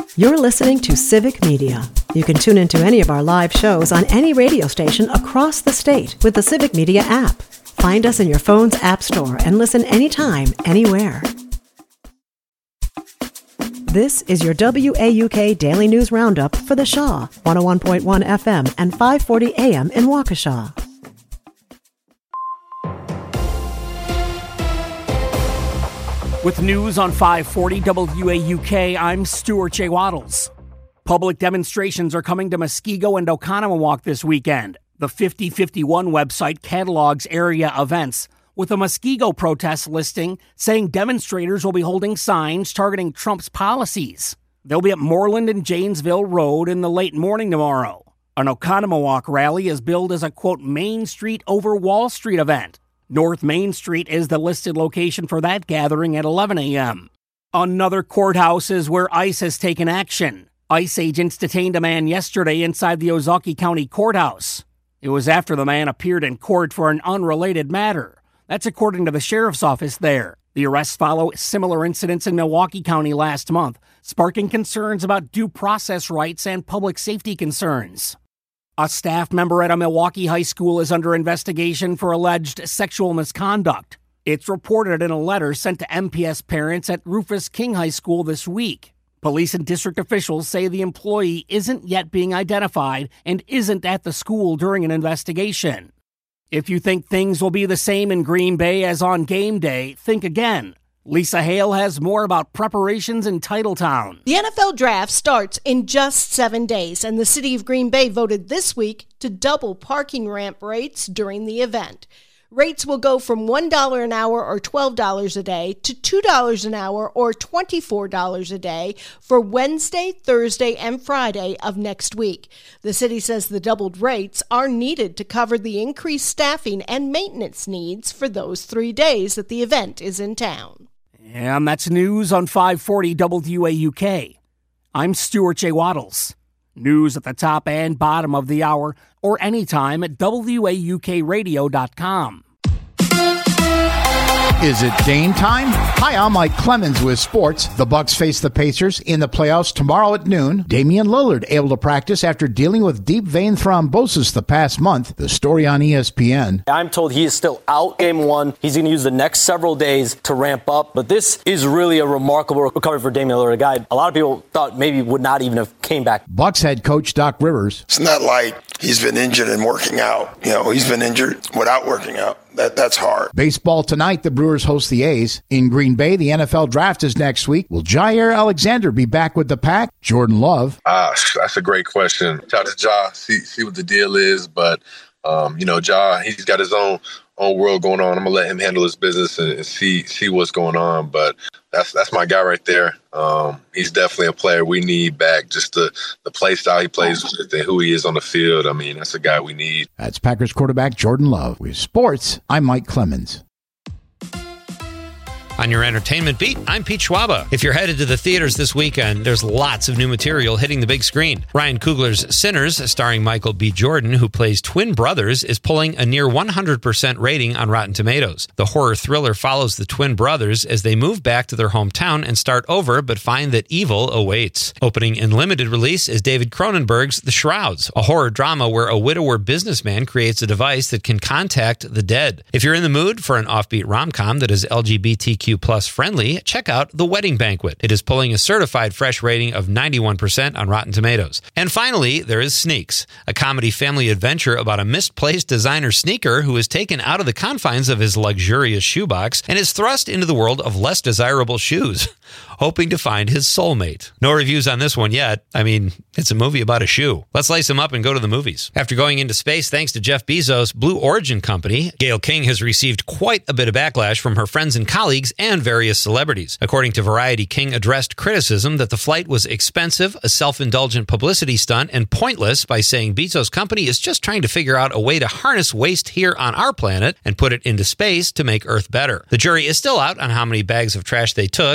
You're listening to Civic Media. You can tune into any of our live shows on any radio station across the state with the Civic Media app. Find us in your phone's app store and listen anytime, anywhere. This is your WAUK Daily News Roundup for the Shaw, 101.1 FM and 540 AM in Waukesha. With news on 540 WAUK, I'm Stuart J. Waddles. Public demonstrations are coming to Muskego and Oconomowoc this weekend. The 5051 website catalogs area events, with a Muskego protest listing saying demonstrators will be holding signs targeting Trump's policies. They'll be at Moreland and Janesville Road in the late morning tomorrow. An Oconomowoc rally is billed as a, quote, Main Street over Wall Street event. North Main Street is the listed location for that gathering at 11 a.m. Another courthouse is where ICE has taken action. ICE agents detained a man yesterday inside the Ozaukee County Courthouse. It was after the man appeared in court for an unrelated matter. That's according to the sheriff's office there. The arrests follow similar incidents in Milwaukee County last month, sparking concerns about due process rights and public safety concerns. A staff member at a Milwaukee high school is under investigation for alleged sexual misconduct. It's reported in a letter sent to MPS parents at Rufus King High School this week. Police and district officials say the employee isn't yet being identified and isn't at the school during an investigation. If you think things will be the same in Green Bay as on game day, think again. Lisa Hale has more about preparations in Titletown. The NFL draft starts in just 7 days, and the city of Green Bay voted this week to double parking ramp rates during the event. Rates will go from $1 an hour or $12 a day to $2 an hour or $24 a day for Wednesday, Thursday, and Friday of next week. The city says the doubled rates are needed to cover the increased staffing and maintenance needs for those 3 days that the event is in town. And that's news on 540 WAUK. I'm Stuart J. Waddles. News at the top and bottom of the hour or anytime at WAUKradio.com. Is it Dane time? Hi, I'm Mike Clemens with sports. The Bucks face the Pacers in the playoffs tomorrow at noon. Damian Lillard able to practice after dealing with deep vein thrombosis the past month. The story on ESPN. I'm told he is still out game one. He's going to use the next several days to ramp up. But this is really a remarkable recovery for Damian Lillard, a guy a lot of people thought maybe would not even have came back. Bucks head coach Doc Rivers. It's not like he's been injured and working out. He's been injured without working out. That's hard. Baseball tonight, the Brewers host the A's. In Green Bay, the NFL draft is next week. Will Jair Alexander be back with the Pack? Jordan Love. That's a great question. Shout out to Ja, see what the deal is. But, Ja, he's got his own world going on. I'm going to let him handle his business and see what's going on. But that's my guy right there. He's definitely a player we need back. Just the play style he plays with and who he is on the field. I mean, that's a guy we need. That's Packers quarterback Jordan Love. With sports, I'm Mike Clemens. On your entertainment beat, I'm Pete Schwaba. If you're headed to the theaters this weekend, there's lots of new material hitting the big screen. Ryan Coogler's Sinners, starring Michael B. Jordan, who plays twin brothers, is pulling a near 100% rating on Rotten Tomatoes. The horror thriller follows the twin brothers as they move back to their hometown and start over, but find that evil awaits. Opening in limited release is David Cronenberg's The Shrouds, a horror drama where a widower businessman creates a device that can contact the dead. If you're in the mood for an offbeat rom-com that is LGBTQ+ friendly, check out The Wedding Banquet. It is pulling a certified fresh rating of 91% on Rotten Tomatoes. And finally, there is Sneaks, a comedy family adventure about a misplaced designer sneaker who is taken out of the confines of his luxurious shoebox and is thrust into the world of less desirable shoes, hoping to find his soulmate. No reviews on this one yet. I mean, it's a movie about a shoe. Let's lace them up and go to the movies. After going into space thanks to Jeff Bezos' Blue Origin company, Gayle King has received quite a bit of backlash from her friends and colleagues and various celebrities. According to Variety, King addressed criticism that the flight was expensive, a self-indulgent publicity stunt, and pointless by saying Bezos' company is just trying to figure out a way to harness waste here on our planet and put it into space to make Earth better. The jury is still out on how many bags of trash they took, but it does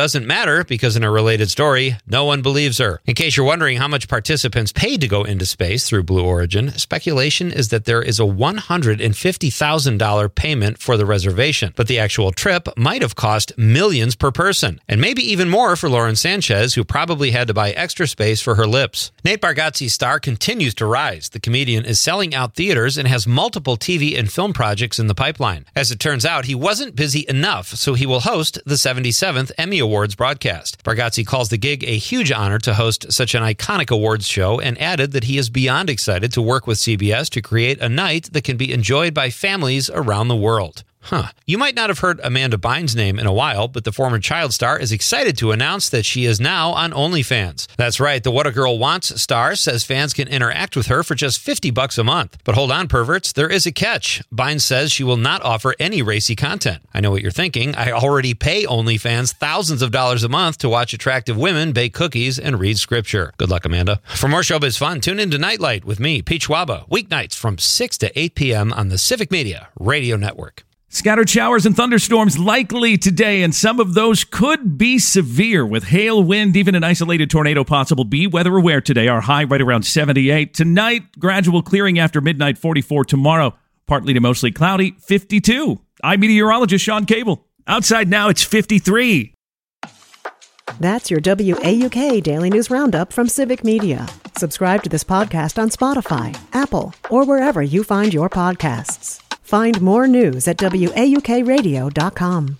doesn't matter because in a related story, no one believes her. In case you're wondering how much participants paid to go into space through Blue Origin, speculation is that there is a $150,000 payment for the reservation, but the actual trip might have cost millions per person, and maybe even more for Lauren Sanchez, who probably had to buy extra space for her lips. Nate Bargatze's star continues to rise. The comedian is selling out theaters and has multiple TV and film projects in the pipeline. As it turns out, he wasn't busy enough, so he will host the 77th Emmy Awards broadcast. Bargatze calls the gig a huge honor to host such an iconic awards show and added that he is beyond excited to work with CBS to create a night that can be enjoyed by families around the world. You might not have heard Amanda Bynes' name in a while, but the former child star is excited to announce that she is now on OnlyFans. That's right, the What a Girl Wants star says fans can interact with her for just $50 a month. But hold on, perverts, there is a catch. Bynes says she will not offer any racy content. I know what you're thinking. I already pay OnlyFans thousands of dollars a month to watch attractive women bake cookies and read scripture. Good luck, Amanda. For more showbiz fun, tune in to Nightlight with me, Pete Schwaba, weeknights from 6 to 8 p.m. on the Civic Media Radio Network. Scattered showers and thunderstorms likely today, and some of those could be severe with hail, wind, even an isolated tornado possible. Be weather aware today. Our high right around 78. Tonight, gradual clearing after midnight, 44. Tomorrow, partly to mostly cloudy, 52. I'm meteorologist Sean Cable. Outside now, it's 53. That's your WAUK Daily News Roundup from Civic Media. Subscribe to this podcast on Spotify, Apple, or wherever you find your podcasts. Find more news at WAUKradio.com.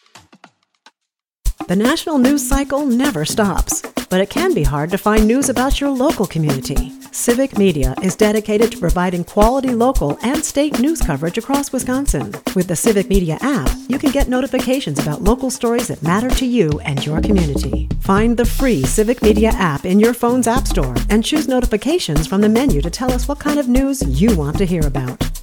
The national news cycle never stops, but it can be hard to find news about your local community. Civic Media is dedicated to providing quality local and state news coverage across Wisconsin. With the Civic Media app, you can get notifications about local stories that matter to you and your community. Find the free Civic Media app in your phone's app store and choose notifications from the menu to tell us what kind of news you want to hear about.